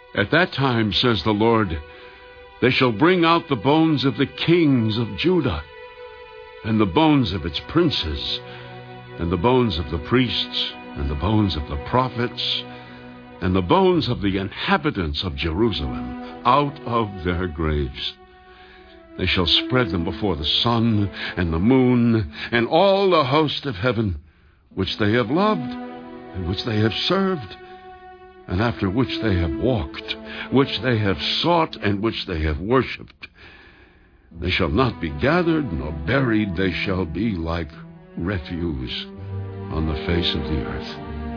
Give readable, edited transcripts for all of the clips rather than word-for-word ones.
At that time, says the Lord, they shall bring out the bones of the kings of Judah, and the bones of its princes, and the bones of the priests, and the bones of the prophets, and the bones of the inhabitants of Jerusalem, out of their graves. They shall spread them before the sun and the moon, and all the host of heaven, which they have loved, and which they have served, and after which they have walked, which they have sought, and which they have worshipped. They shall not be gathered nor buried. They shall be like refuse on the face of the earth.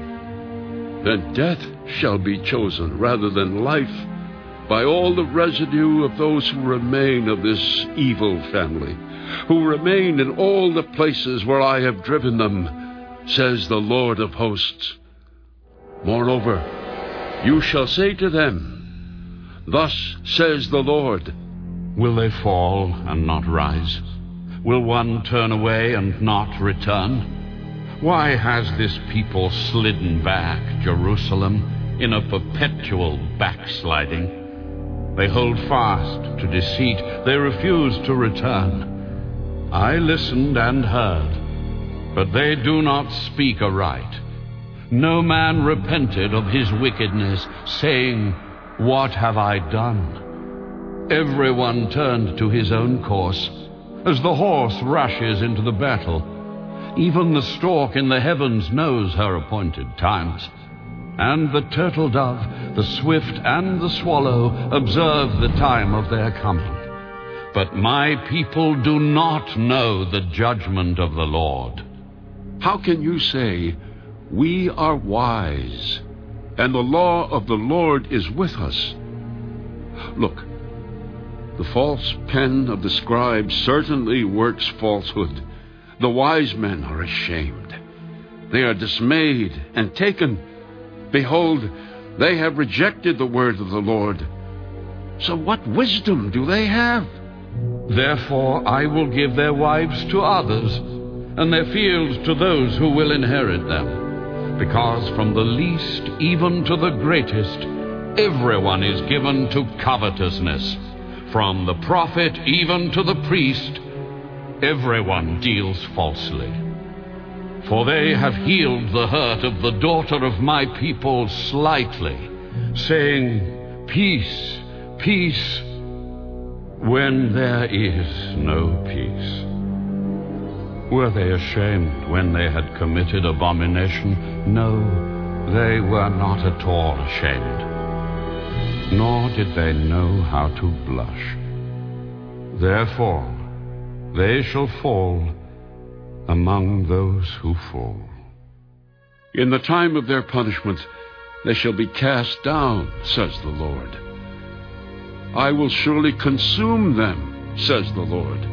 Then death shall be chosen rather than life by all the residue of those who remain of this evil family, who remain in all the places where I have driven them, says the Lord of hosts. Moreover, you shall say to them, thus says the Lord. Will they fall and not rise? Will one turn away and not return? Why has this people slidden back, Jerusalem, in a perpetual backsliding? They hold fast to deceit. They refuse to return. I listened and heard, but they do not speak aright. No man repented of his wickedness, saying, what have I done? Everyone turned to his own course, as the horse rushes into the battle. Even the stork in the heavens knows her appointed times. And the turtle dove, the swift, and the swallow observe the time of their coming. But my people do not know the judgment of the Lord. How can you say, we are wise, and the law of the Lord is with us? Look, the false pen of the scribes certainly works falsehood. The wise men are ashamed. They are dismayed and taken. Behold, they have rejected the word of the Lord. So what wisdom do they have? Therefore I will give their wives to others, and their fields to those who will inherit them. Because from the least even to the greatest, everyone is given to covetousness. From the prophet even to the priest, everyone deals falsely. For they have healed the hurt of the daughter of my people slightly, saying, peace, peace, when there is no peace. Were they ashamed when they had committed abomination? No, they were not at all ashamed. Nor did they know how to blush. Therefore, they shall fall among those who fall. In the time of their punishment, they shall be cast down, says the Lord. I will surely consume them, says the Lord.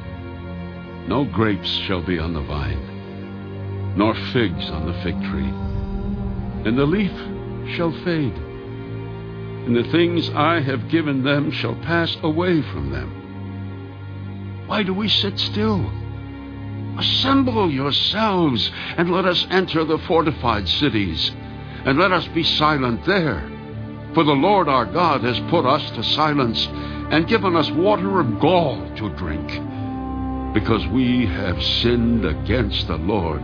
No grapes shall be on the vine, nor figs on the fig tree, and the leaf shall fade, and the things I have given them shall pass away from them. Why do we sit still? Assemble yourselves, and let us enter the fortified cities, and let us be silent there. For the Lord our God has put us to silence, and given us water of gall to drink, because we have sinned against the Lord.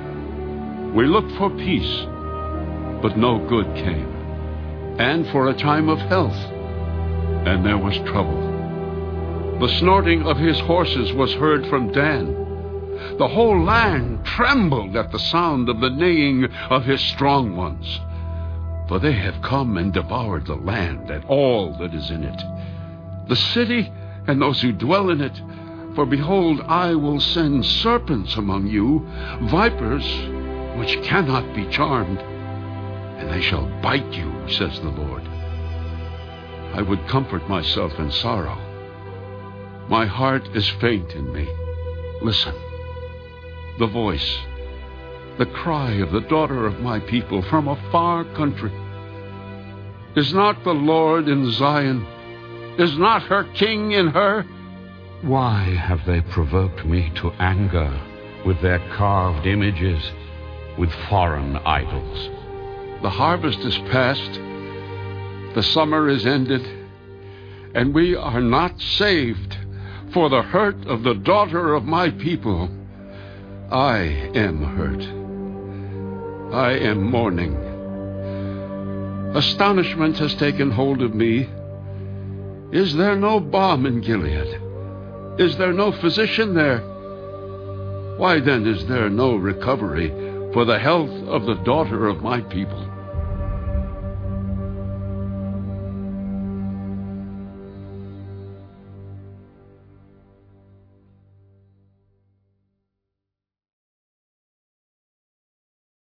We looked for peace, but no good came, and for a time of health, and there was trouble. The snorting of his horses was heard from Dan. The whole land trembled at the sound of the neighing of his strong ones. For they have come and devoured the land and all that is in it, the city and those who dwell in it. For behold, I will send serpents among you, vipers which cannot be charmed, and they shall bite you, says the Lord. I would comfort myself in sorrow. My heart is faint in me. Listen, the voice, the cry of the daughter of my people from a far country. Is not the Lord in Zion? Is not her king in her? Why have they provoked me to anger with their carved images, with foreign idols? The harvest is past, The summer is ended, and we are not saved for the hurt of the daughter of my people. I am hurt. I am mourning. Astonishment has taken hold of me. Is there no balm in Gilead? Is there no physician there? Why then is there no recovery for the health of the daughter of my people?